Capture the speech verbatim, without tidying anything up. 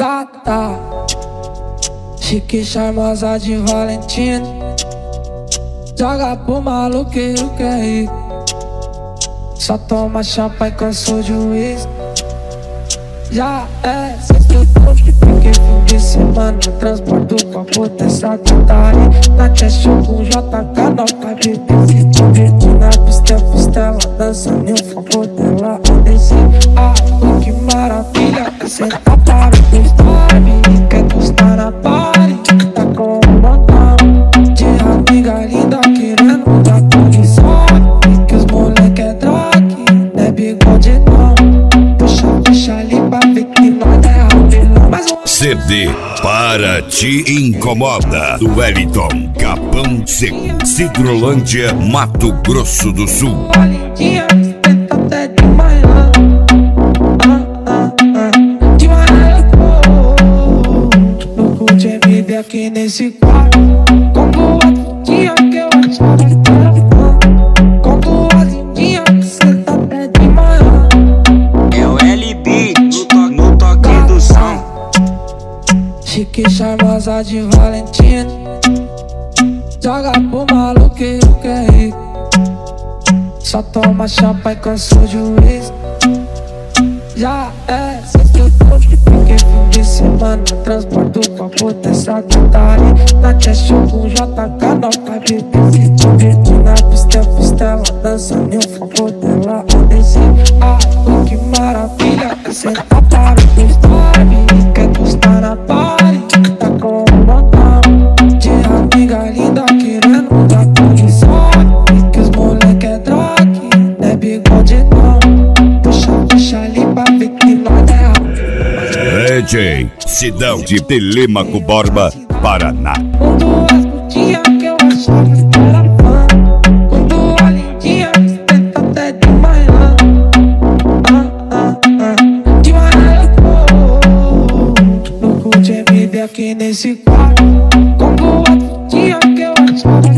Gata, chique, charmosa de Valentina, joga pro maluqueiro que é rico. Só toma champanhe que eu sou juiz. Já é sexta-feira, porque fim de semana transporto com a potência da aí. Na cash com J K, nota B T, se divertir na pista, pistela, dançando e o foco dela a descer. Ah, que maravilha, senta para o story, quer postar na party, tá com um montão de amiga linda querendo dar posição. Que os moleque é drag, não é bigode não. Puxa, puxa ali pra ver que nós é rapelão. Mas um C D Para Te Incomoda, do Wellington Capão Seco, Cidrolândia, Mato Grosso do Sul. Lindinha, tenta até de manhã. Ah, ah, ah. De manhã eu tô louco de M D aqui nesse quarto. Como outro dia que eu achava que era fã. Como a lindinha que cê tá até de manhã. É o L B no, to no toque do som. Chique, charmosa de Valentina, joga pro maluqueiro que é rico. Só toma champanhe que eu sou juiz. Já é sexta-feira, porque fim de semana transporto com a potência da aí. Na cash com J K, nota B T, se divertir na pista, pistela, dançando e o foco dela a descer. Ah, que maravilha, senta para o story, quer postar na party, tá com um montão de amiga linda querendo dar posição. Que os moleque é drag, não é bigode não. Puxa, puxa ali pra ver que nós é rapaz. D J Sidão de Telêmaco Borba, Paraná. Com duas putinhas que eu achava que era fã. Com duas lindinhas que tenta até de manhã. Ah, ah, ah. De manhã eu tô louco de M D aqui nesse quarto. Com duas putinhas que eu achava